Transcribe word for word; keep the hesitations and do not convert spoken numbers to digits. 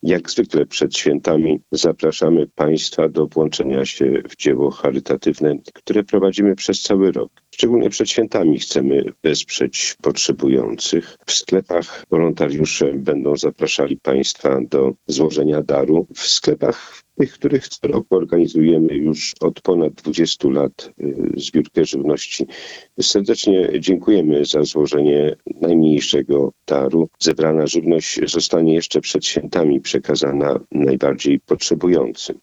Jak zwykle przed świętami zapraszamy Państwa do włączenia się w dzieło charytatywne, które prowadzimy przez cały rok. Szczególnie przed świętami chcemy wesprzeć potrzebujących. W sklepach wolontariusze będą zapraszali Państwa do złożenia daru. W sklepach tych, których co roku organizujemy już od ponad dwudziestu lat zbiórkę żywności. Serdecznie dziękujemy za złożenie najmniejszego daru. Zebrana żywność zostanie jeszcze przed świętami przekazana najbardziej potrzebującym.